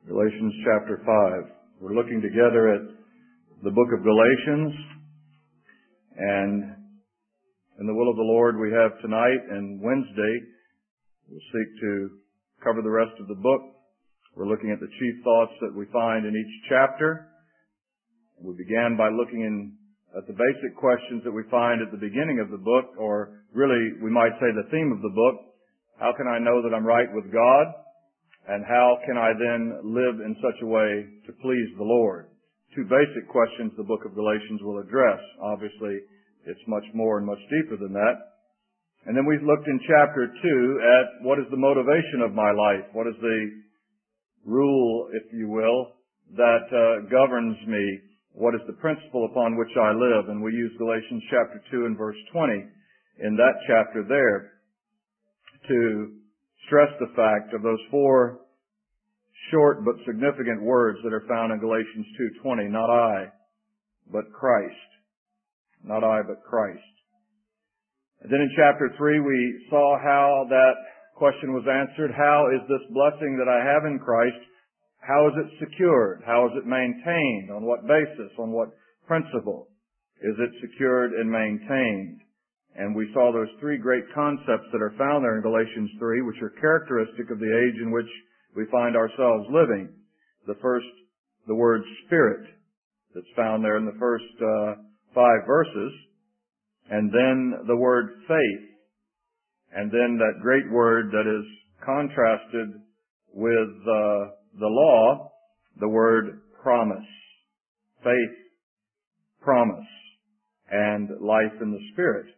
Galatians chapter 5. We're looking together at the book of Galatians, and in the will of the Lord we have tonight and Wednesday, we'll seek to cover the rest of the book. We're looking at the chief thoughts that we find in each chapter. We began by looking at the basic questions that we find at the beginning of the book, or really we might say the theme of the book. How can I know that I'm right with God? And how can I then live in such a way to please the Lord? Two basic questions the book of Galatians will address. Obviously, it's much more and much deeper than that. And then we've looked in chapter 2 at what is the motivation of my life? What is the rule, if you will, that governs me? What is the principle upon which I live? And we use Galatians chapter 2 and verse 20 in that chapter there to stress the fact of those four short but significant words that are found in Galatians 2:20. Not I, but Christ. Not I, but Christ. And then in chapter 3 we saw how that question was answered. How is this blessing that I have in Christ, how is it secured? How is it maintained? On what basis? On what principle is it secured and maintained? And we saw those three great concepts that are found there in Galatians 3, which are characteristic of the age in which we find ourselves living. The first, the word Spirit, that's found there in the first 5 verses. And then the word faith. And then that great word that is contrasted with the law, the word promise. Faith, promise, and life in the Spirit.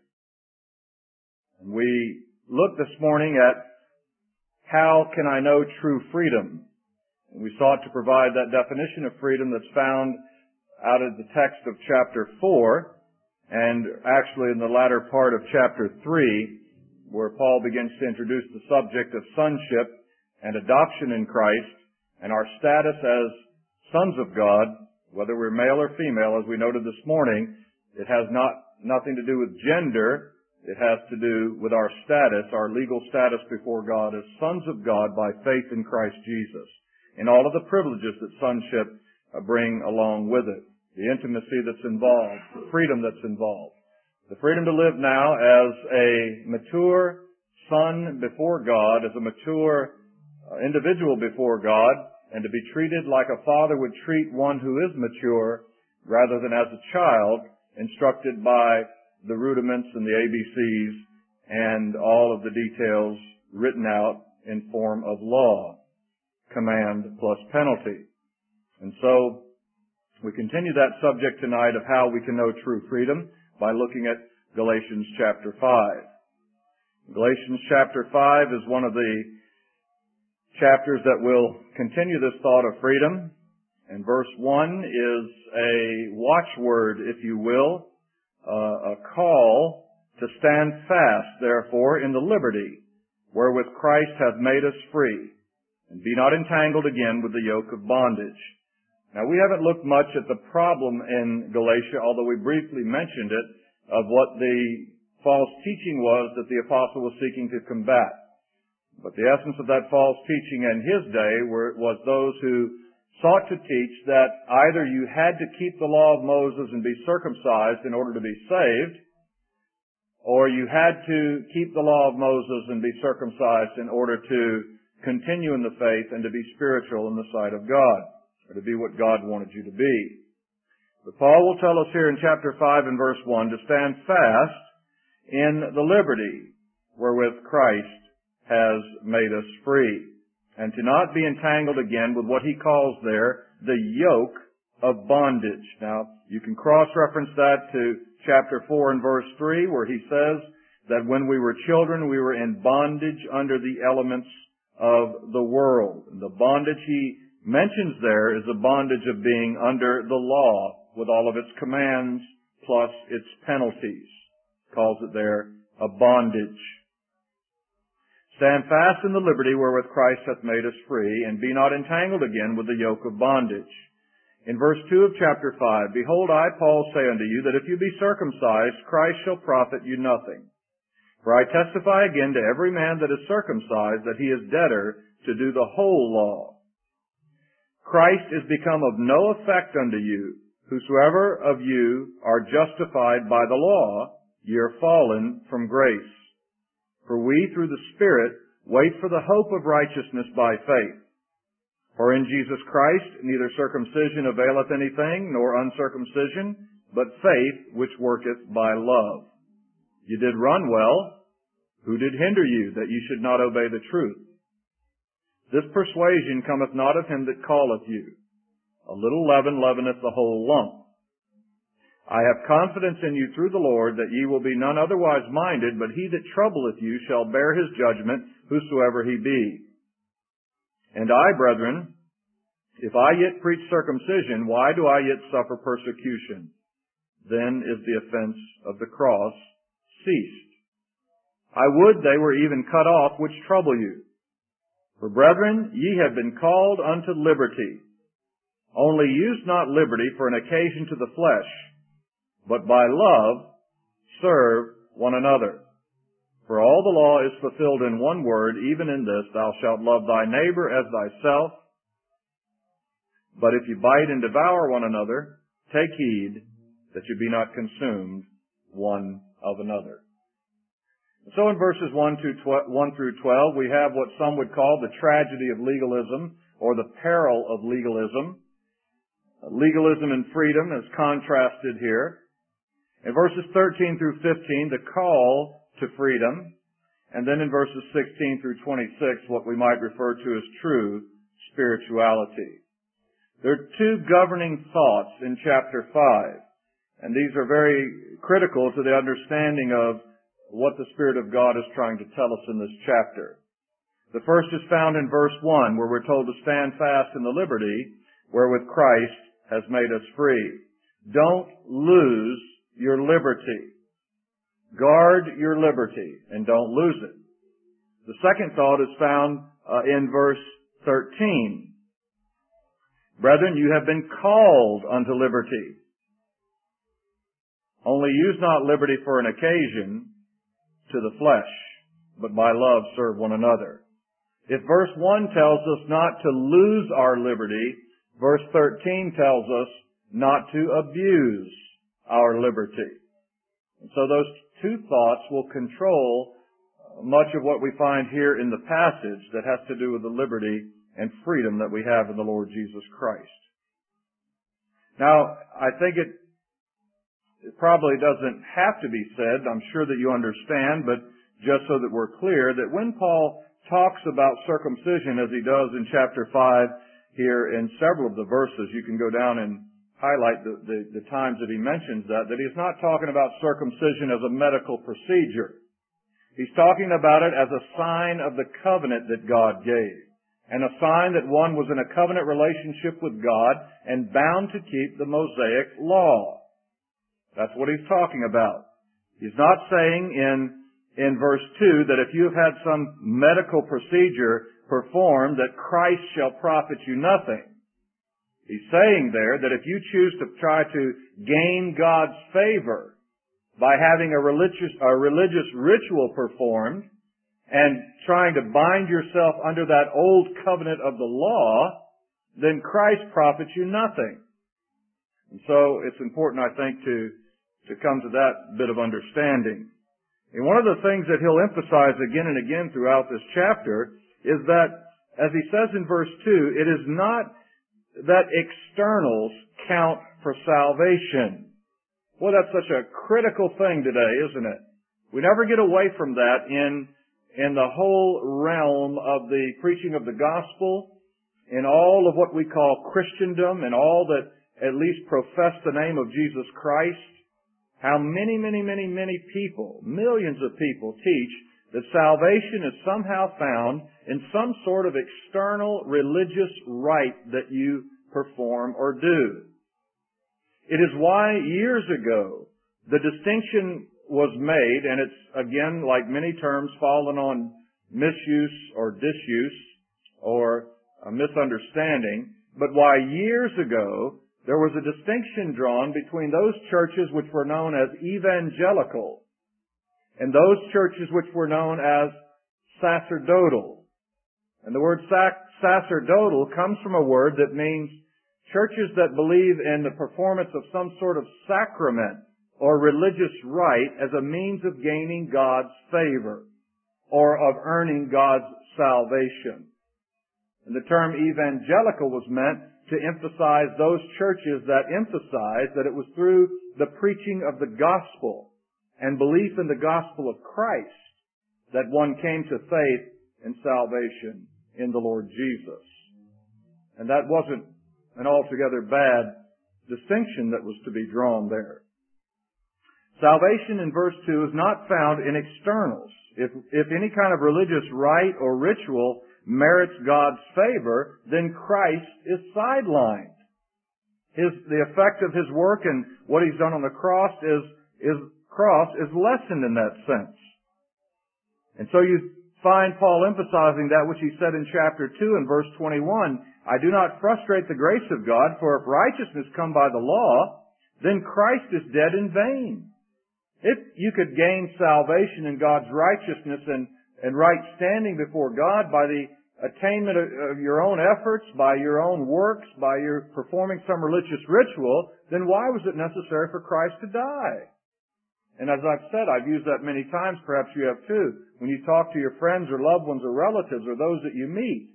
And we look this morning at how can I know true freedom? And we sought to provide that definition of freedom that's found out of the text of chapter 4 and actually in the latter part of chapter 3, where Paul begins to introduce the subject of sonship and adoption in Christ and our status as sons of God, whether we're male or female, as we noted this morning. It has nothing to do with gender. It has to do with our status, our legal status before God as sons of God by faith in Christ Jesus, and all of the privileges that sonship bring along with it, the intimacy that's involved, the freedom that's involved, the freedom to live now as a mature son before God, as a mature individual before God, and to be treated like a father would treat one who is mature, rather than as a child instructed by the rudiments and the ABCs and all of the details written out in form of law, command plus penalty. And so we continue that subject tonight of how we can know true freedom by looking at Galatians chapter 5. Galatians chapter 5 is one of the chapters that will continue this thought of freedom. And verse 1 is a watchword, if you will, a call to stand fast, therefore, in the liberty wherewith Christ hath made us free, and be not entangled again with the yoke of bondage. Now, we haven't looked much at the problem in Galatia, although we briefly mentioned it, of what the false teaching was that the apostle was seeking to combat. But the essence of that false teaching in his day was those who sought to teach that either you had to keep the law of Moses and be circumcised in order to be saved, or you had to keep the law of Moses and be circumcised in order to continue in the faith and to be spiritual in the sight of God, or to be what God wanted you to be. But Paul will tell us here in chapter 5 and verse 1 to stand fast in the liberty wherewith Christ has made us free, and to not be entangled again with what he calls there the yoke of bondage. Now, you can cross-reference that to chapter 4 and verse 3, where he says that when we were children, we were in bondage under the elements of the world. And the bondage he mentions there is the bondage of being under the law with all of its commands plus its penalties. Calls it there a bondage. Stand fast in the liberty wherewith Christ hath made us free, and be not entangled again with the yoke of bondage. In verse 2 of chapter 5, Behold, I, Paul, say unto you, that if you be circumcised, Christ shall profit you nothing. For I testify again to every man that is circumcised that he is debtor to do the whole law. Christ is become of no effect unto you. Whosoever of you are justified by the law, ye are fallen from grace. For we, through the Spirit, wait for the hope of righteousness by faith. For in Jesus Christ neither circumcision availeth anything, nor uncircumcision, but faith which worketh by love. You did run well. Who did hinder you, that ye should not obey the truth? This persuasion cometh not of him that calleth you. A little leaven leaveneth the whole lump. I have confidence in you through the Lord, that ye will be none otherwise minded, but he that troubleth you shall bear his judgment, whosoever he be. And I, brethren, if I yet preach circumcision, why do I yet suffer persecution? Then is the offense of the cross ceased. I would they were even cut off which trouble you. For brethren, ye have been called unto liberty. Only use not liberty for an occasion to the flesh, but by love serve one another. For all the law is fulfilled in one word, even in this, thou shalt love thy neighbor as thyself. But if you bite and devour one another, take heed that you be not consumed one of another. So in verses 1 through 12, we have what some would call the tragedy of legalism, or the peril of legalism. Legalism and freedom is contrasted here. In verses 13 through 15, the call to freedom. And then in verses 16 through 26, what we might refer to as true spirituality. There are two governing thoughts in chapter 5. And these are very critical to the understanding of what the Spirit of God is trying to tell us in this chapter. The first is found in verse 1, where we're told to stand fast in the liberty wherewith Christ has made us free. Don't lose your liberty. Guard your liberty and don't lose it. The second thought is found in verse 13. Brethren, you have been called unto liberty. Only use not liberty for an occasion to the flesh, but by love serve one another. If verse 1 tells us not to lose our liberty, verse 13 tells us not to abuse our liberty. And so those two thoughts will control much of what we find here in the passage that has to do with the liberty and freedom that we have in the Lord Jesus Christ. Now, I think it probably doesn't have to be said. I'm sure that you understand, but just so that we're clear, that when Paul talks about circumcision, as he does in chapter 5 here in several of the verses, you can go down and highlight the times that he mentions that he's not talking about circumcision as a medical procedure. He's talking about it as a sign of the covenant that God gave, and a sign that one was in a covenant relationship with God and bound to keep the Mosaic law. That's what he's talking about. He's not saying in verse 2 that if you have had some medical procedure performed that Christ shall profit you nothing. He's saying there that if you choose to try to gain God's favor by having a religious ritual performed and trying to bind yourself under that old covenant of the law, then Christ profits you nothing. And so it's important, I think, to come to that bit of understanding. And one of the things that he'll emphasize again and again throughout this chapter is that, as he says in verse 2, it is not that externals count for salvation. Well, that's such a critical thing today, isn't it? We never get away from that in the whole realm of the preaching of the gospel, in all of what we call Christendom, and all that at least profess the name of Jesus Christ. How many people, millions of people, teach that salvation is somehow found in some sort of external religious rite that you perform or do. It is why years ago the distinction was made, and it's again, like many terms, fallen on misuse or disuse or a misunderstanding, but why years ago there was a distinction drawn between those churches which were known as evangelical and those churches which were known as sacerdotal. And the word sacerdotal comes from a word that means churches that believe in the performance of some sort of sacrament or religious rite as a means of gaining God's favor or of earning God's salvation. And the term evangelical was meant to emphasize those churches that emphasized that it was through the preaching of the gospel and belief in the gospel of Christ that one came to faith and salvation in the Lord Jesus. And that wasn't an altogether bad distinction that was to be drawn there. Salvation in verse 2 is not found in externals. If any kind of religious rite or ritual merits God's favor, then Christ is sidelined. The effect of His work and what He's done on the cross is lessened in that sense. And so you find Paul emphasizing that which he said in chapter 2 and verse 21, I do not frustrate the grace of God, for if righteousness come by the law, then Christ is dead in vain. If you could gain salvation in God's righteousness and right standing before God by the attainment of your own efforts, by your own works, by your performing some religious ritual, then why was it necessary for Christ to die? And as I've said, I've used that many times, perhaps you have too, when you talk to your friends or loved ones or relatives or those that you meet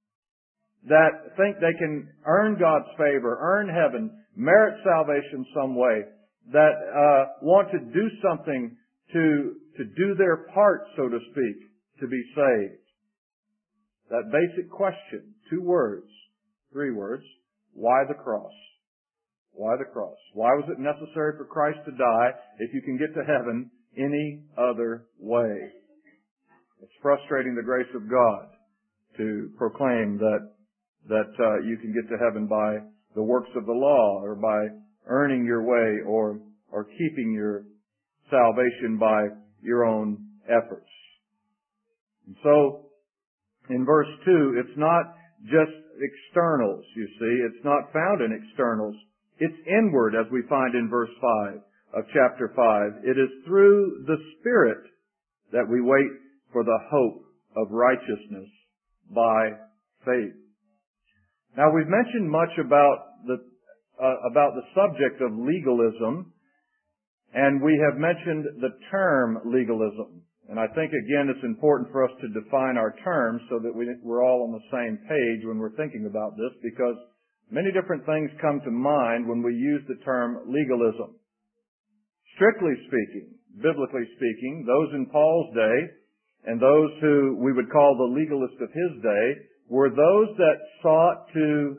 that think they can earn God's favor, earn heaven, merit salvation some way, that want to do something to do their part, so to speak, to be saved. That basic question, 2 words, 3 words, why the cross? Why the cross? Why was it necessary for Christ to die if you can get to heaven any other way? It's frustrating the grace of God to proclaim that you can get to heaven by the works of the law or by earning your way or keeping your salvation by your own efforts. And so, in verse 2, it's not just externals, you see. It's not found in externals. It's inward, as we find in verse 5 of chapter 5. It is through the Spirit that we wait for the hope of righteousness by faith. Now, we've mentioned much about the subject of legalism, and we have mentioned the term legalism. And I think, again, it's important for us to define our terms so that we're all on the same page when we're thinking about this, because many different things come to mind when we use the term legalism. Strictly speaking, biblically speaking, those in Paul's day and those who we would call the legalists of his day were those that sought to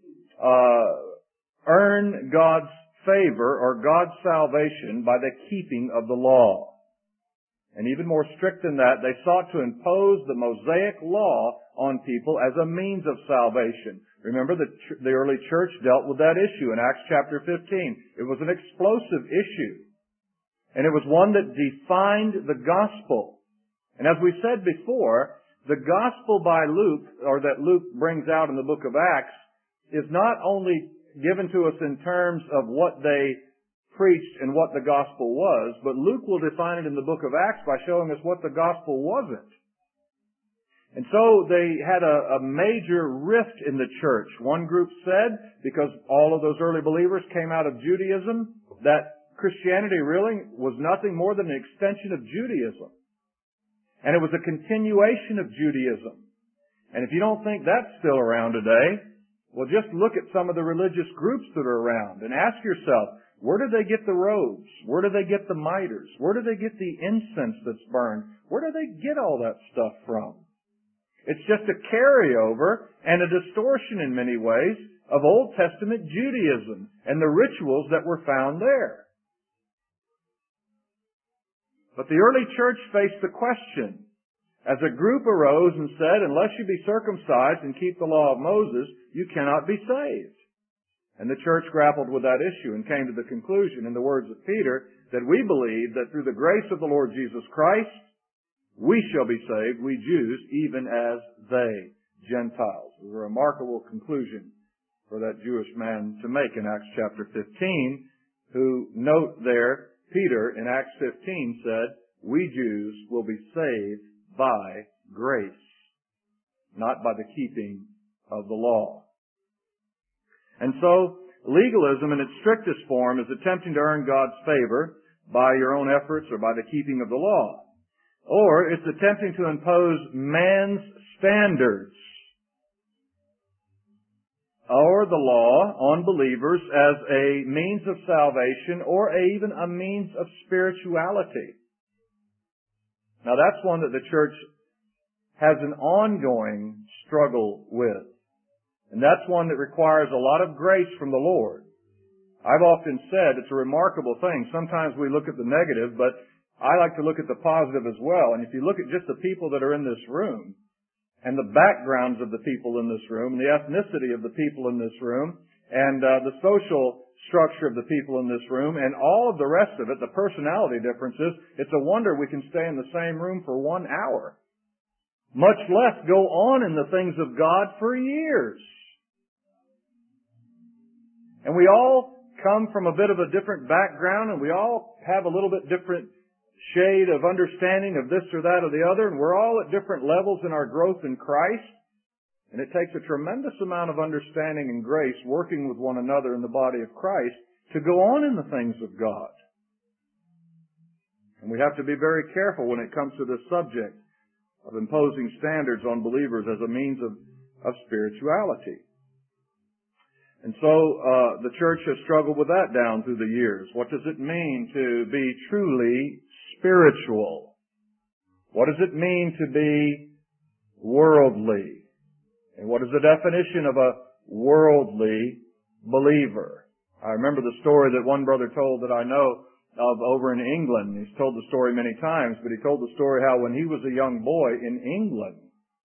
earn God's favor or God's salvation by the keeping of the law. And even more strict than that, they sought to impose the Mosaic law on people as a means of salvation. Remember, the early church dealt with that issue in Acts chapter 15. It was an explosive issue. And it was one that defined the gospel. And as we said before, the gospel by Luke, or that Luke brings out in the book of Acts, is not only given to us in terms of what they preached and what the gospel was, but Luke will define it in the book of Acts by showing us what the gospel wasn't. And so they had a major rift in the church. One group said, because all of those early believers came out of Judaism, that Christianity really was nothing more than an extension of Judaism. And it was a continuation of Judaism. And if you don't think that's still around today, well, just look at some of the religious groups that are around and ask yourself, where do they get the robes? Where do they get the miters? Where do they get the incense that's burned? Where do they get all that stuff from? It's just a carryover and a distortion in many ways of Old Testament Judaism and the rituals that were found there. But the early church faced the question, as a group arose and said, unless you be circumcised and keep the law of Moses, you cannot be saved. And the church grappled with that issue and came to the conclusion, in the words of Peter, that we believe that through the grace of the Lord Jesus Christ, we shall be saved, we Jews, even as they, Gentiles. It was a remarkable conclusion for that Jewish man to make in Acts chapter 15, who, note there, Peter in Acts 15 said, we Jews will be saved by grace, not by the keeping of the law. And so, legalism in its strictest form is attempting to earn God's favor by your own efforts or by the keeping of the law. Or it's attempting to impose man's standards or the law on believers as a means of salvation or even a means of spirituality. Now that's one that the church has an ongoing struggle with. And that's one that requires a lot of grace from the Lord. I've often said it's a remarkable thing. Sometimes we look at the negative, but I like to look at the positive as well. And if you look at just the people that are in this room, and the backgrounds of the people in this room, and the ethnicity of the people in this room, and the social structure of the people in this room, and all of the rest of it, the personality differences, it's a wonder we can stay in the same room for 1 hour. Much less go on in the things of God for years. And we all come from a bit of a different background, and we all have a little bit different shade of understanding of this or that or the other, and we're all at different levels in our growth in Christ. And it takes a tremendous amount of understanding and grace working with one another in the body of Christ to go on in the things of God. And we have to be very careful when it comes to this subject of imposing standards on believers as a means of spirituality. And so the church has struggled with that down through the years. What does it mean to be truly spiritual? What does it mean to be worldly? And what is the definition of a worldly believer? I remember the story that one brother told that I know of over in England. He's told the story many times, but he told the story how when he was a young boy in England,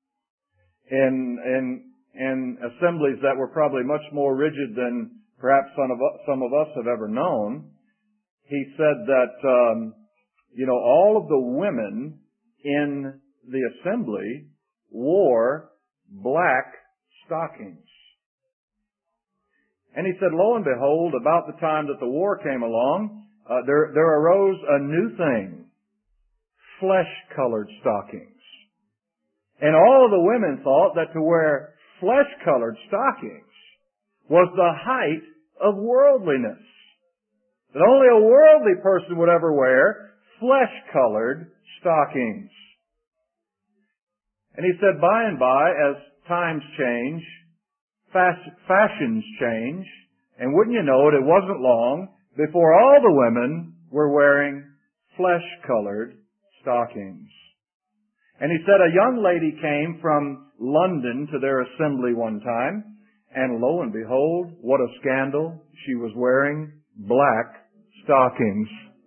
in assemblies that were probably much more rigid than perhaps some of us have ever known, he said that, all of the women in the assembly wore black stockings. And he said, lo and behold, about the time that the war came along, there arose a new thing, flesh-colored stockings. And all of the women thought that to wear flesh-colored stockings was the height of worldliness. That only a worldly person would ever wear flesh-colored stockings. And he said, by and by, as times change, fashions change, and wouldn't you know it, it wasn't long before all the women were wearing flesh-colored stockings. And he said a young lady came from London to their assembly one time, and lo and behold, what a scandal. She was wearing black stockings.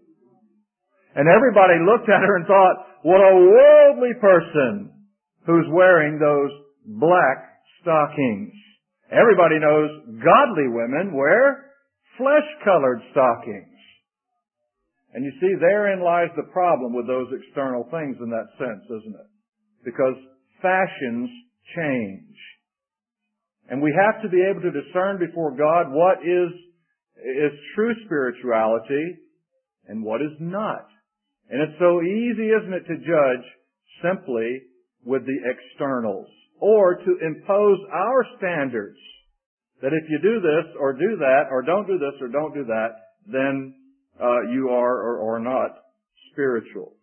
And everybody looked at her and thought, what a worldly person who's wearing those black stockings. Everybody knows godly women wear flesh-colored stockings. And you see, therein lies the problem with those external things in that sense, isn't it? Because fashions change. And we have to be able to discern before God what is true spirituality and what is not. And it's so easy, isn't it, to judge simply with the externals, or to impose our standards that if you do this or do that, or don't do this or don't do that, then you are or not spiritual.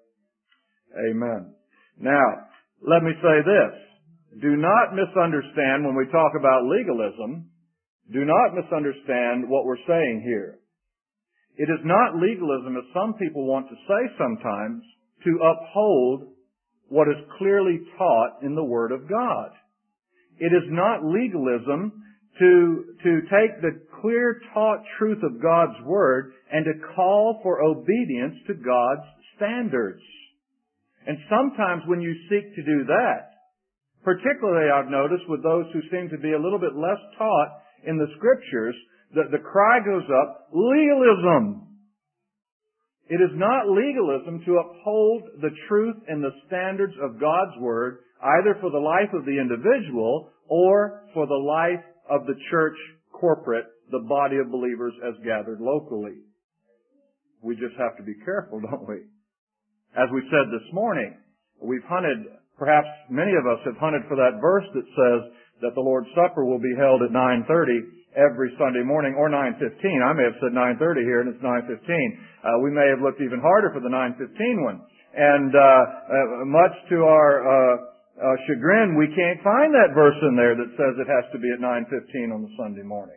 Amen. Now, let me say this. Do not misunderstand when we talk about legalism. Do not misunderstand what we're saying here. It is not legalism, as some people want to say sometimes, to uphold what is clearly taught in the Word of God. It is not legalism to take the clear taught truth of God's Word and to call for obedience to God's standards. And sometimes when you seek to do that, particularly I've noticed with those who seem to be a little bit less taught in the Scriptures, that the cry goes up, legalism. It is not legalism to uphold the truth and the standards of God's Word, either for the life of the individual or for the life of the church corporate, the body of believers as gathered locally. We just have to be careful, don't we? As we said this morning, we've hunted, perhaps many of us have hunted for that verse that says that the Lord's Supper will be held at 9:30 every Sunday morning, or 9:15. I may have said 9:30 here, and it's 9:15. We may have looked even harder for the 9:15 one. And much to our chagrin, we can't find that verse in there that says it has to be at 9:15 on the Sunday morning.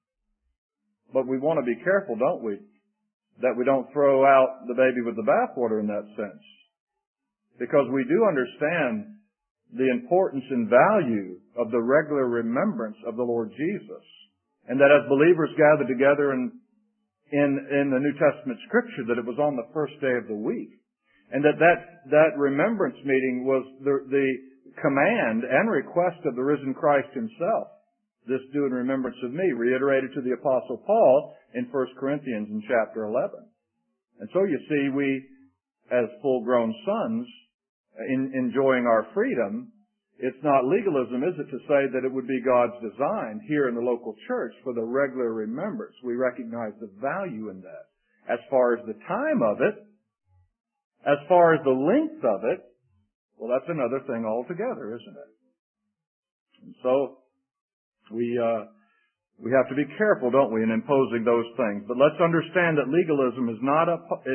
But we want to be careful, don't we, that we don't throw out the baby with the bathwater in that sense. Because we do understand the importance and value of the regular remembrance of the Lord Jesus. And that as believers gather together in the New Testament Scripture, that it was on the first day of the week. And that remembrance meeting was the command and request of the risen Christ Himself. This do in remembrance of me, reiterated to the Apostle Paul in 1 Corinthians in chapter 11. And so you see, we, as full-grown sons, enjoying our freedom, it's not legalism, is it, to say that it would be God's design here in the local church for the regular remembrance. We recognize the value in that. As far as the time of it, as far as the length of it, well, that's another thing altogether, isn't it? And so, we have to be careful, don't we, in imposing those things. But let's understand that legalism is not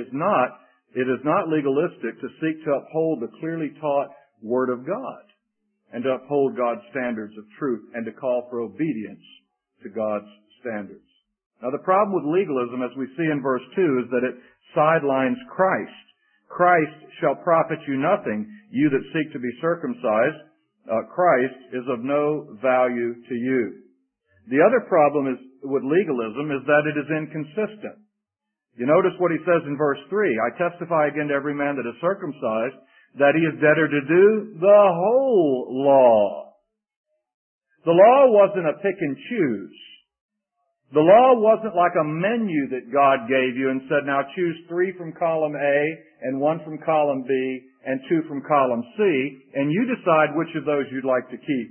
legalistic to seek to uphold the clearly taught Word of God and to uphold God's standards of truth and to call for obedience to God's standards. Now, the problem with legalism, as we see in verse 2, is that it sidelines Christ. Christ shall profit you nothing, you that seek to be circumcised. Christ is of no value to you. The other problem with legalism is that it is inconsistent. You notice what he says in verse 3, I testify again to every man that is circumcised, that he is debtor to do the whole law. The law wasn't a pick and choose. The law wasn't like a menu that God gave you and said, now choose 3 from column A and 1 from column B and 2 from column C, and you decide which of those you'd like to keep.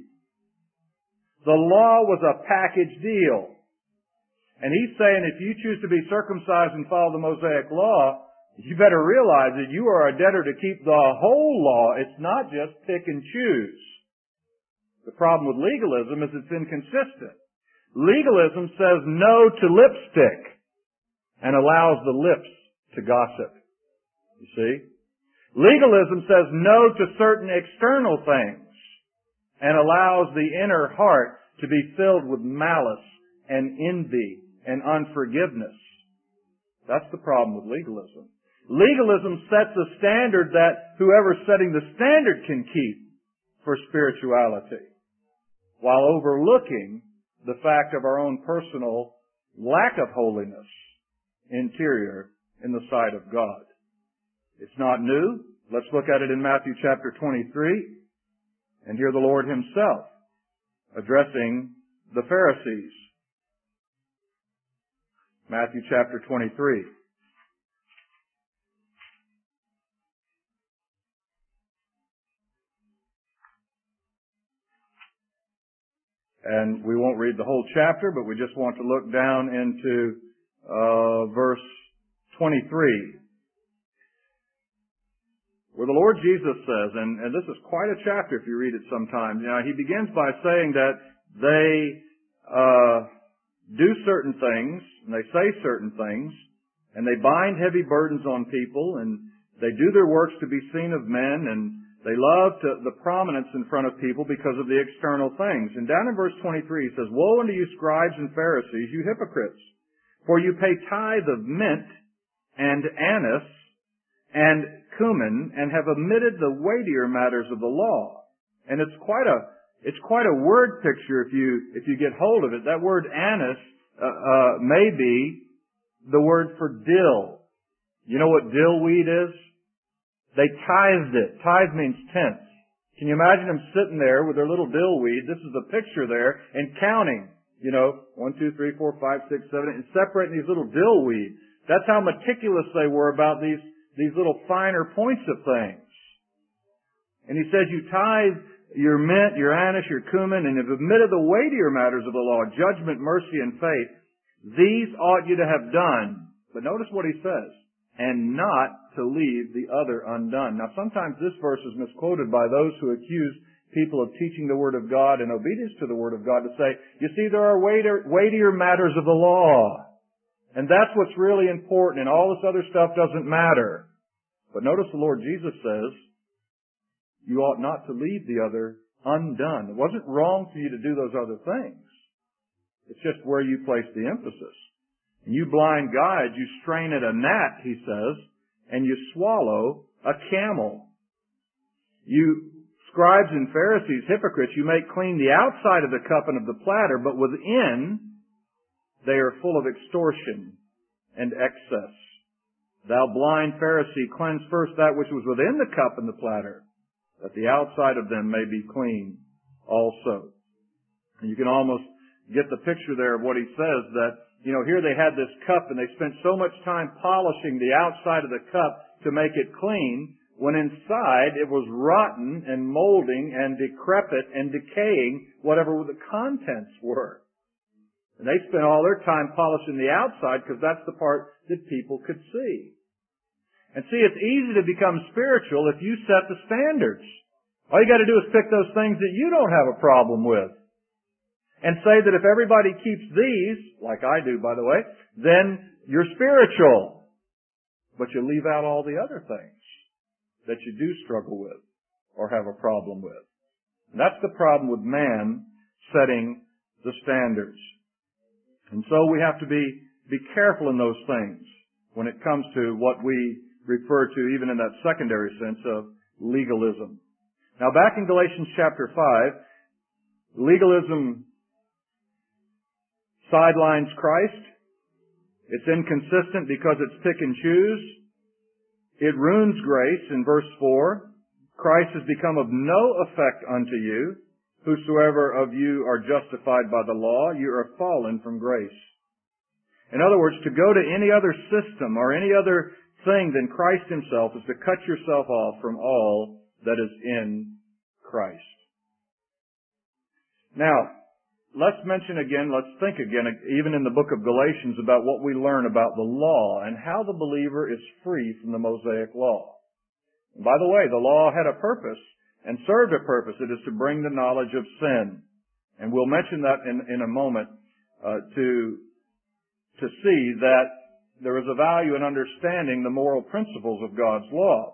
The law was a package deal. And he's saying if you choose to be circumcised and follow the Mosaic law, you better realize that you are a debtor to keep the whole law. It's not just pick and choose. The problem with legalism is it's inconsistent. Legalism says no to lipstick and allows the lips to gossip. You see? Legalism says no to certain external things and allows the inner heart to be filled with malice and envy and unforgiveness. That's the problem with legalism. Legalism sets a standard that whoever's setting the standard can keep for spirituality, while overlooking the fact of our own personal lack of holiness, interior, in the sight of God. It's not new. Let's look at it in Matthew chapter 23 and hear the Lord Himself addressing the Pharisees. Matthew chapter 23. And we won't read the whole chapter, but we just want to look down into verse 23. Where the Lord Jesus says, and this is quite a chapter if you read it sometime. He begins by saying that they do certain things, and they say certain things, and they bind heavy burdens on people, and they do their works to be seen of men, and they love the prominence in front of people because of the external things. And down in verse 23 he says, Woe unto you scribes and Pharisees, you hypocrites! For you pay tithe of mint and anise and cumin, and have omitted the weightier matters of the law. And it's quite a word picture if you get hold of it. That word anise may be the word for dill. You know what dill weed is? They tithed it. Tithe means tenth. Can you imagine them sitting there with their little dill weed? This is the picture there, and counting. 1, 2, 3, 4, 5, 6, 7, and separating these little dill weeds. That's how meticulous they were about these little finer points of things. And he says, you tithe your mint, your anise, your cumin, and have omitted the weightier matters of the law, judgment, mercy, and faith. These ought you to have done. But notice what he says, and not to leave the other undone. Now, sometimes this verse is misquoted by those who accuse people of teaching the Word of God and obedience to the Word of God to say, you see, there are weightier matters of the law. And that's what's really important, and all this other stuff doesn't matter. But notice the Lord Jesus says, you ought not to leave the other undone. It wasn't wrong for you to do those other things. It's just where you place the emphasis. And you blind guides, you strain at a gnat, he says, and you swallow a camel. You scribes and Pharisees, hypocrites, you make clean the outside of the cup and of the platter, but within they are full of extortion and excess. Thou blind Pharisee, cleanse first that which was within the cup and the platter, that the outside of them may be clean also. And you can almost get the picture there of what he says, that, here they had this cup and they spent so much time polishing the outside of the cup to make it clean, when inside it was rotten and molding and decrepit and decaying, whatever the contents were. And they spent all their time polishing the outside because that's the part that people could see. And see, it's easy to become spiritual if you set the standards. All you got to do is pick those things that you don't have a problem with. And say that if everybody keeps these, like I do, by the way, then you're spiritual. But you leave out all the other things that you do struggle with or have a problem with. And that's the problem with man setting the standards. And so we have to be careful in those things when it comes to what we refer to, even in that secondary sense of legalism. Now back in Galatians chapter 5, legalism sidelines Christ. It's inconsistent because it's pick and choose. It ruins grace in verse 4. Christ has become of no effect unto you. Whosoever of you are justified by the law, you are fallen from grace. In other words, to go to any other system or any other thing than Christ himself is to cut yourself off from all that is in Christ. Now, let's think again, even in the book of Galatians, about what we learn about the law and how the believer is free from the Mosaic law. And by the way, the law had a purpose and served a purpose. It is to bring the knowledge of sin. And we'll mention that in a moment to see that there is a value in understanding the moral principles of God's law.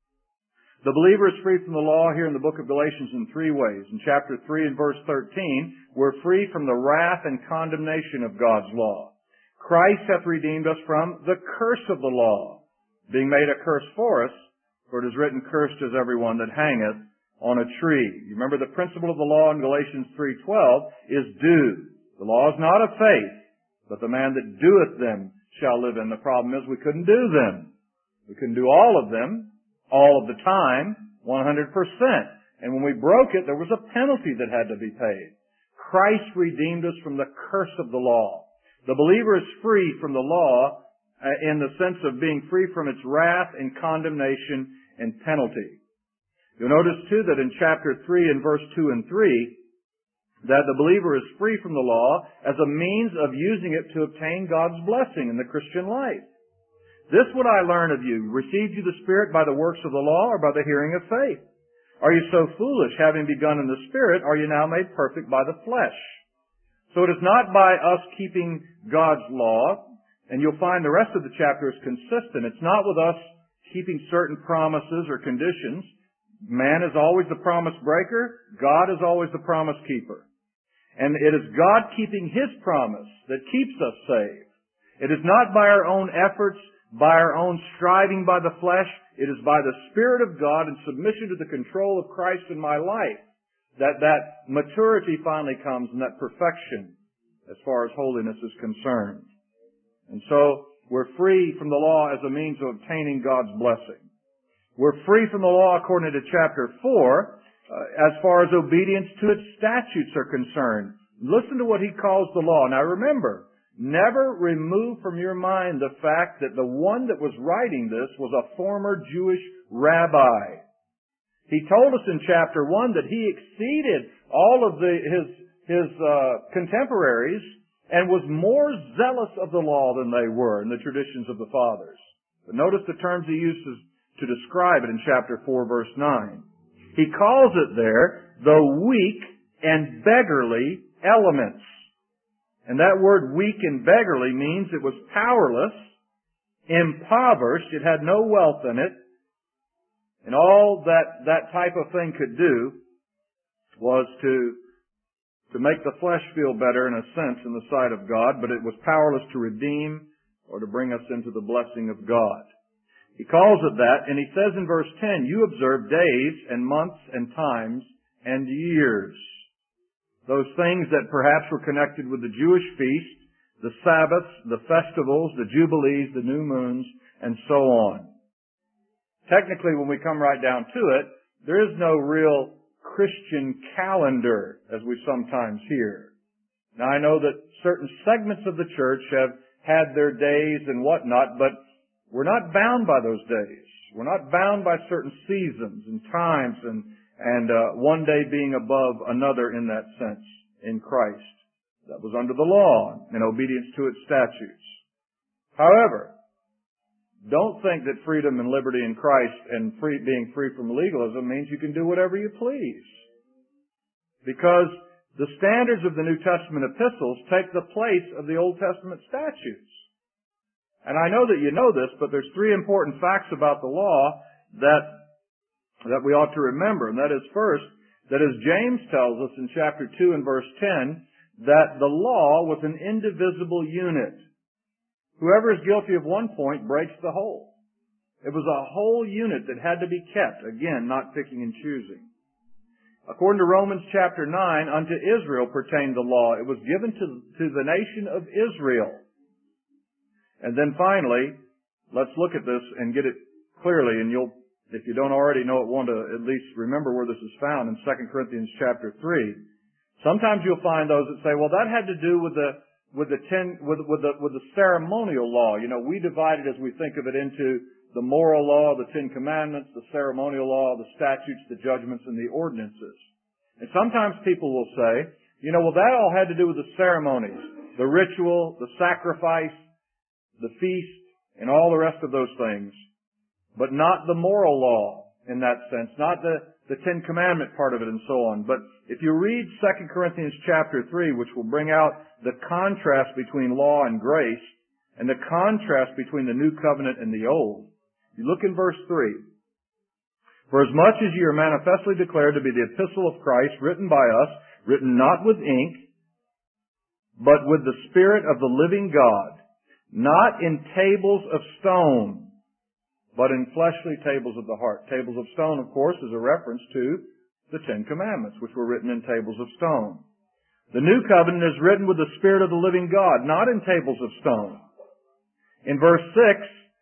The believer is free from the law here in the book of Galatians in three ways. In chapter 3 and verse 13, we're free from the wrath and condemnation of God's law. Christ hath redeemed us from the curse of the law, being made a curse for us, for it is written, cursed is everyone that hangeth on a tree. You remember the principle of the law in Galatians 3:12 is do. The law is not of faith, but the man that doeth them shall live in. The problem is we couldn't do them. We couldn't do all of them, all of the time, 100%. And when we broke it, there was a penalty that had to be paid. Christ redeemed us from the curse of the law. The believer is free from the law in the sense of being free from its wrath and condemnation and penalty. You'll notice too that in chapter 3 and verse 2 and 3, that the believer is free from the law as a means of using it to obtain God's blessing in the Christian life. This would I learn of you. Received you the Spirit by the works of the law or by the hearing of faith? Are you so foolish, having begun in the Spirit, are you now made perfect by the flesh? So it is not by us keeping God's law, and you'll find the rest of the chapter is consistent. It's not with us keeping certain promises or conditions. Man is always the promise breaker. God is always the promise keeper. And it is God keeping His promise that keeps us saved. It is not by our own efforts, by our own striving by the flesh. It is by the Spirit of God and submission to the control of Christ in my life that maturity finally comes and that perfection as far as holiness is concerned. And so we're free from the law as a means of obtaining God's blessing. We're free from the law according to chapter 4 as far as obedience to its statutes are concerned. Listen to what he calls the law. Now remember, never remove from your mind the fact that the one that was writing this was a former Jewish rabbi. He told us in chapter 1 that he exceeded all of his contemporaries and was more zealous of the law than they were in the traditions of the fathers. But notice the terms he uses to describe it in chapter 4, verse 9. He calls it there the weak and beggarly elements. And that word weak and beggarly means it was powerless, impoverished, it had no wealth in it, and all that type of thing could do was to make the flesh feel better in a sense in the sight of God, but it was powerless to redeem or to bring us into the blessing of God. He calls it that, and he says in verse 10, you observe days and months and times and years. Those things that perhaps were connected with the Jewish feast, the Sabbaths, the festivals, the Jubilees, the new moons, and so on. Technically, when we come right down to it, there is no real Christian calendar, as we sometimes hear. Now, I know that certain segments of the church have had their days and whatnot, but we're not bound by those days. We're not bound by certain seasons and times and one day being above another in that sense in Christ. That was under the law in obedience to its statutes. However, don't think that freedom and liberty in Christ and being free from legalism means you can do whatever you please. Because the standards of the New Testament epistles take the place of the Old Testament statutes. And I know that you know this, but there's three important facts about the law that we ought to remember. And that is first, that as James tells us in chapter 2 and verse 10, that the law was an indivisible unit. Whoever is guilty of one point breaks the whole. It was a whole unit that had to be kept. Again, not picking and choosing. According to Romans chapter 9, unto Israel pertained the law. It was given to the nation of Israel. And then finally, let's look at this and get it clearly, and you'll, if you don't already know it, want to at least remember where this is found in 2 Corinthians chapter 3. Sometimes you'll find those that say, well, that had to do with the ceremonial law. You know, we divide it as we think of it into the moral law, the Ten Commandments, the ceremonial law, the statutes, the judgments, and the ordinances. And sometimes people will say, you know, well, that all had to do with the ceremonies, the ritual, the sacrifice, the feast, and all the rest of those things, but not the moral law in that sense, not the Ten Commandment part of it and so on. But if you read 2 Corinthians chapter 3, which will bring out the contrast between law and grace, and the contrast between the New Covenant and the Old, you look in verse 3. For as much as ye are manifestly declared to be the epistle of Christ, written by us, written not with ink, but with the Spirit of the living God, not in tables of stone, but in fleshly tables of the heart. Tables of stone, of course, is a reference to the Ten Commandments, which were written in tables of stone. The New Covenant is written with the Spirit of the living God, not in tables of stone. In verse 6,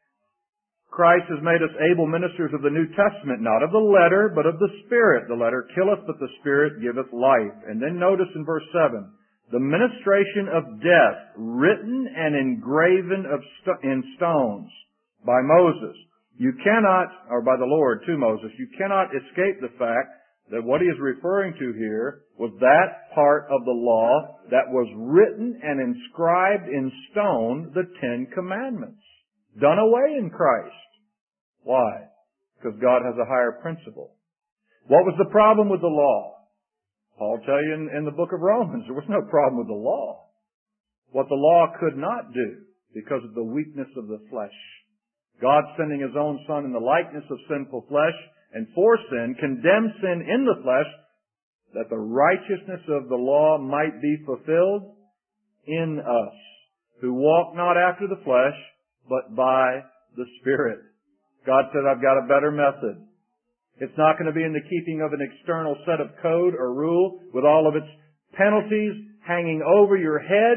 Christ has made us able ministers of the New Testament, not of the letter, but of the Spirit. The letter killeth, but the Spirit giveth life. And then notice in verse 7, the ministration of death, written and engraven in stones by Moses. You cannot, or by the Lord to Moses, you cannot escape the fact that what he is referring to here was that part of the law that was written and inscribed in stone, the Ten Commandments. Done away in Christ. Why? Because God has a higher principle. What was the problem with the law? Paul tell you in the book of Romans, there was no problem with the law. What the law could not do because of the weakness of the flesh. God sending His own Son in the likeness of sinful flesh and for sin, condemned sin in the flesh, that the righteousness of the law might be fulfilled in us, who walk not after the flesh, but by the Spirit. God said, I've got a better method. It's not going to be in the keeping of an external set of code or rule with all of its penalties hanging over your head.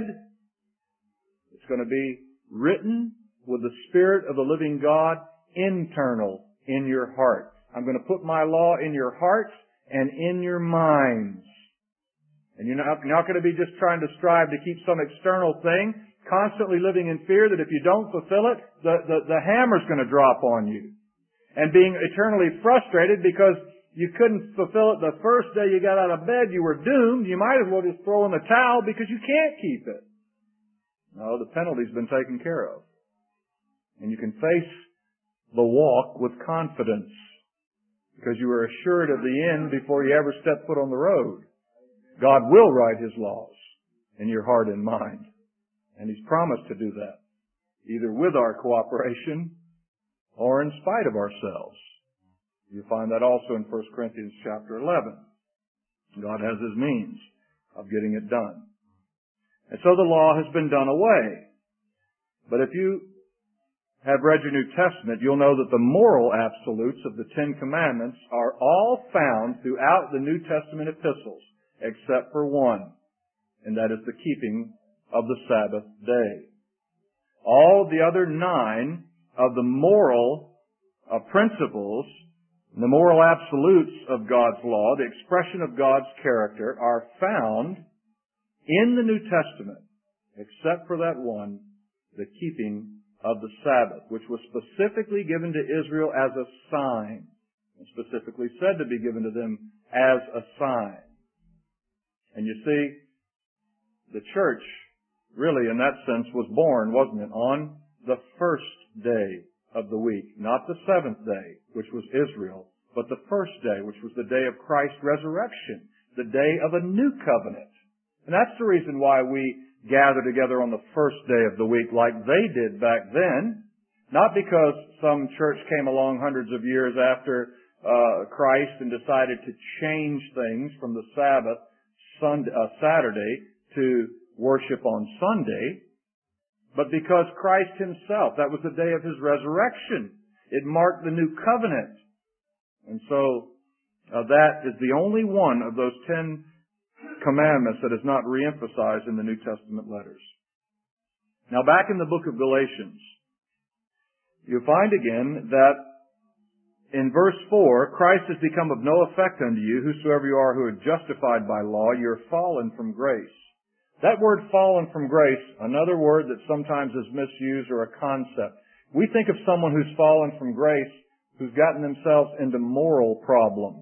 It's going to be written with the Spirit of the living God internal in your heart. I'm going to put my law in your hearts and in your minds. And you're not going to be just trying to strive to keep some external thing, constantly living in fear that if you don't fulfill it, the hammer's going to drop on you. And being eternally frustrated because you couldn't fulfill it the first day you got out of bed, you were doomed. You might as well just throw in the towel because you can't keep it. No, the penalty's been taken care of. And you can face the walk with confidence because you are assured of the end before you ever step foot on the road. God will write His laws in your heart and mind. And He's promised to do that, either with our cooperation or in spite of ourselves. You find that also in 1 Corinthians chapter 11. God has His means of getting it done. And so the law has been done away. But if you have read your New Testament, you'll know that the moral absolutes of the Ten Commandments are all found throughout the New Testament epistles, except for one, and that is the keeping of the Sabbath day. All the other 9 of the moral principles, the moral absolutes of God's law, the expression of God's character, are found in the New Testament, except for that one, the keeping of the Sabbath, which was specifically given to Israel as a sign, and specifically said to be given to them as a sign. And you see, the church, really in that sense, was born, wasn't it, on the first day of the week, not the 7th day, which was Israel, but the first day, which was the day of Christ's resurrection, the day of a new covenant. And that's the reason why we gather together on the first day of the week like they did back then, not because some church came along hundreds of years after Christ and decided to change things from the Sabbath Saturday to worship on Sunday, but because Christ Himself, that was the day of His resurrection. It marked the new covenant. And so that is the only one of those 10 commandments that is not reemphasized in the New Testament letters. Now back in the book of Galatians, you find again that in verse 4, Christ has become of no effect unto you, whosoever you are who are justified by law, you're fallen from grace. That word fallen from grace, another word that sometimes is misused, or a concept. We think of someone who's fallen from grace, who's gotten themselves into moral problems.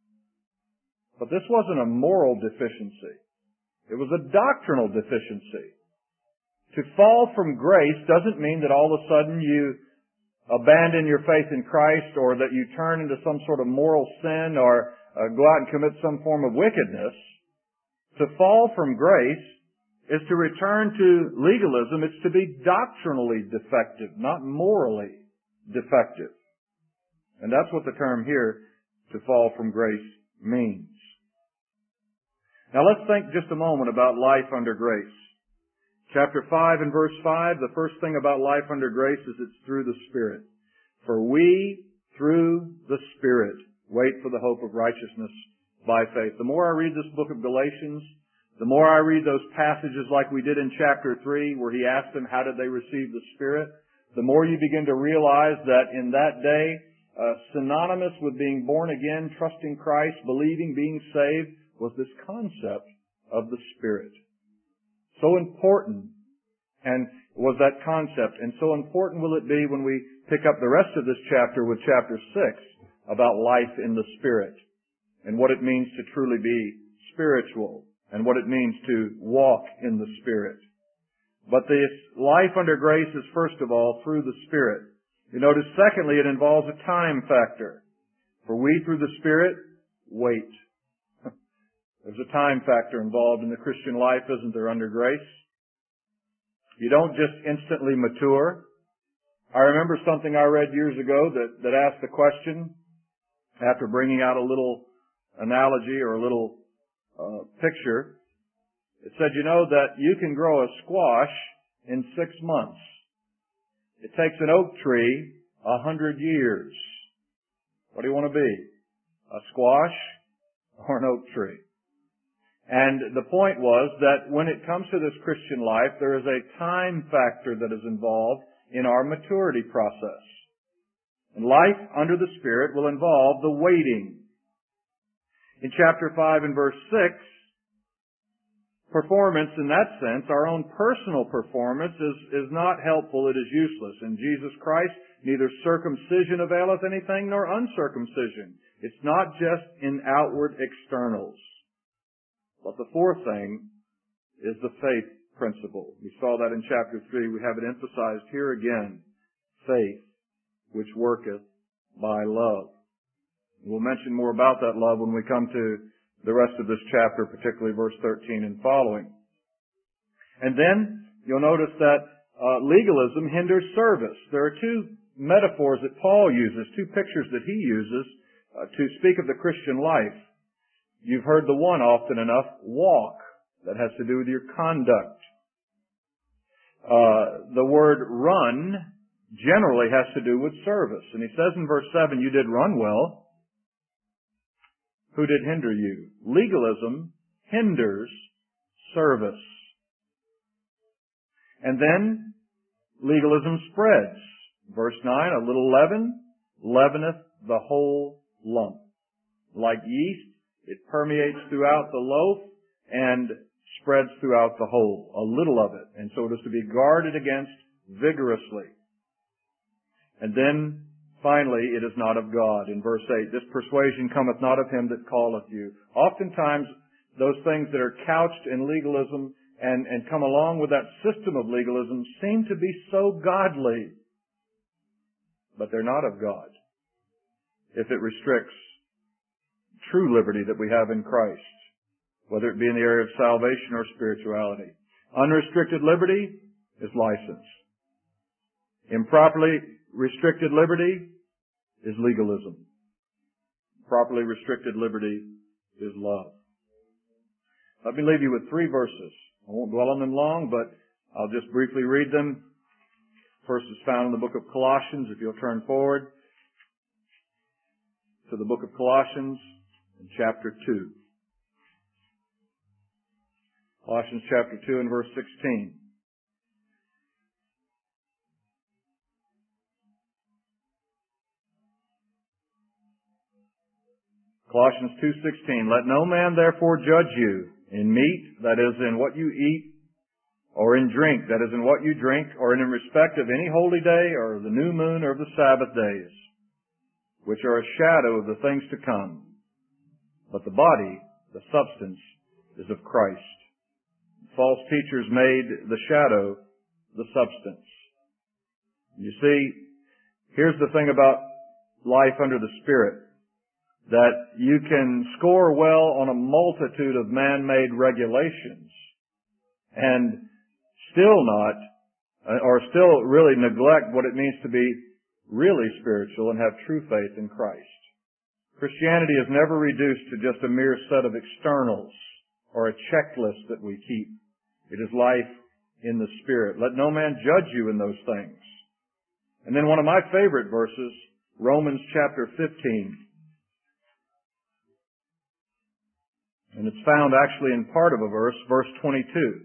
But this wasn't a moral deficiency. It was a doctrinal deficiency. To fall from grace doesn't mean that all of a sudden you abandon your faith in Christ, or that you turn into some sort of moral sin, or go out and commit some form of wickedness. To fall from grace is to return to legalism. It's to be doctrinally defective, not morally defective. And that's what the term here, to fall from grace, means. Now let's think just a moment about life under grace. Chapter 5 and verse 5, the first thing about life under grace is it's through the Spirit. For we, through the Spirit, wait for the hope of righteousness by faith. The more I read this book of Galatians, the more I read those passages like we did in chapter 3, where he asked them how did they receive the Spirit, the more you begin to realize that in that day, synonymous with being born again, trusting Christ, believing, being saved, was this concept of the Spirit. So important and was that concept, and so important will it be when we pick up the rest of this chapter with chapter 6 about life in the Spirit and what it means to truly be spiritual and what it means to walk in the Spirit. But this life under grace is first of all through the Spirit. You notice secondly, it involves a time factor. For we through the Spirit wait. There's a time factor involved in the Christian life, isn't there, under grace? You don't just instantly mature. I remember something I read years ago that asked the question, after bringing out a little analogy or a little picture. It said, you know that you can grow a squash in 6 months. It takes an oak tree 100 years. What do you want to be? A squash or an oak tree? And the point was that when it comes to this Christian life, there is a time factor that is involved in our maturity process. And life under the Spirit will involve the waiting. In chapter 5 and verse 6, performance in that sense, our own personal performance, is not helpful, it is useless. In Jesus Christ, neither circumcision availeth anything nor uncircumcision. It's not just in outward externals. But the fourth thing is the faith principle. We saw that in chapter 3. We have it emphasized here again. Faith, which worketh by love. We'll mention more about that love when we come to the rest of this chapter, particularly verse 13 and following. And then you'll notice that legalism hinders service. There are two metaphors that Paul uses, two pictures that he uses to speak of the Christian life. You've heard the one often enough, walk. That has to do with your conduct. The word run generally has to do with service. And he says in verse 7, you did run well. Who did hinder you? Legalism hinders service. And then legalism spreads. Verse 9, a little leaven leaveneth the whole lump. Like yeast, it permeates throughout the loaf and spreads throughout the whole, a little of it. And so it is to be guarded against vigorously. And then, finally, it is not of God. In verse 8, this persuasion cometh not of him that calleth you. Oftentimes, those things that are couched in legalism and come along with that system of legalism seem to be so godly. But they're not of God. If it restricts true liberty that we have in Christ, whether it be in the area of salvation or spirituality. Unrestricted liberty is license. Improperly restricted liberty is legalism. Properly restricted liberty is love. Let me leave you with 3 verses. I won't dwell on them long, but I'll just briefly read them. First is found in the book of Colossians, if you'll turn forward to the book of Colossians in chapter 2. Colossians chapter 2 and verse 16. Colossians 2:16. Let no man therefore judge you in meat, that is, in what you eat, or in drink, that is, in what you drink, or in respect of any holy day, or the new moon, or of the Sabbath days, which are a shadow of the things to come. But the body, the substance, is of Christ. False teachers made the shadow the substance. You see, here's the thing about life under the Spirit, that you can score well on a multitude of man-made regulations and still not, or still really neglect what it means to be really spiritual and have true faith in Christ. Christianity is never reduced to just a mere set of externals or a checklist that we keep. It is life in the Spirit. Let no man judge you in those things. And then one of my favorite verses, Romans chapter 15. And it's found actually in part of a verse, verse 22.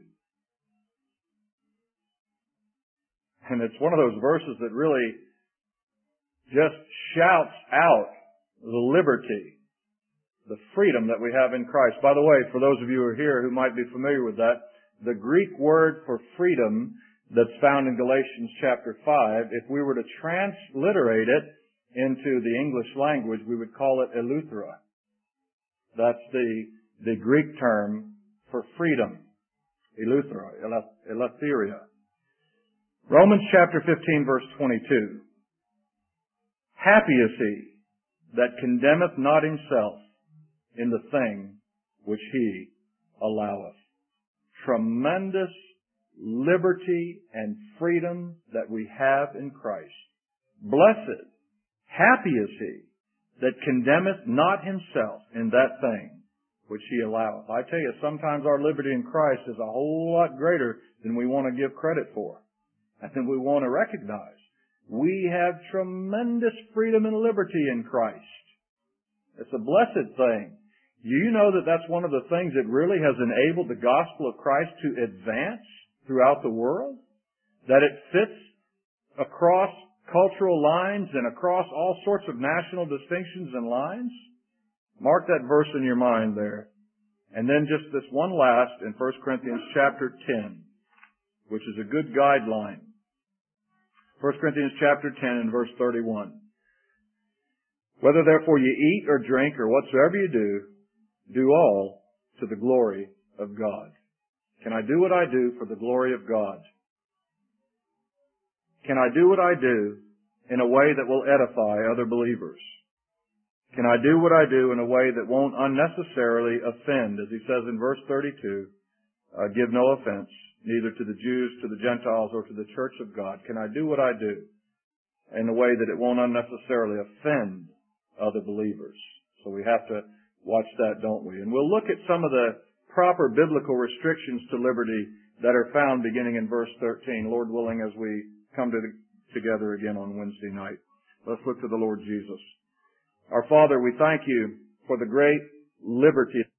And it's one of those verses that really just shouts out the liberty, the freedom that we have in Christ. By the way, for those of you who are here who might be familiar with that, the Greek word for freedom that's found in Galatians chapter 5, if we were to transliterate it into the English language, we would call it eleuthera. That's the Greek term for freedom. Eleuthera, eleutheria. Romans chapter 15 verse 22. Happy is he that condemneth not himself in the thing which he alloweth. Tremendous liberty and freedom that we have in Christ. Blessed, happy is he that condemneth not himself in that thing which he alloweth. I tell you, sometimes our liberty in Christ is a whole lot greater than we want to give credit for, and than we want to recognize. We have tremendous freedom and liberty in Christ. It's a blessed thing. You know that that's one of the things that really has enabled the gospel of Christ to advance throughout the world? That it fits across cultural lines and across all sorts of national distinctions and lines? Mark that verse in your mind there. And then just this one last in 1 Corinthians chapter 10, which is a good guideline. 1 Corinthians chapter 10 and verse 31. Whether therefore you eat or drink or whatsoever you do all to the glory of God. Can I do what I do for the glory of God? Can I do what I do in a way that will edify other believers? Can I do what I do in a way that won't unnecessarily offend? As he says in verse 32, give no offense, neither to the Jews, to the Gentiles, or to the church of God. Can I do what I do in a way that it won't unnecessarily offend other believers? So we have to watch that, don't we? And we'll look at some of the proper biblical restrictions to liberty that are found beginning in verse 13, Lord willing, as we come together again on Wednesday night. Let's look to the Lord Jesus. Our Father, we thank you for the great liberty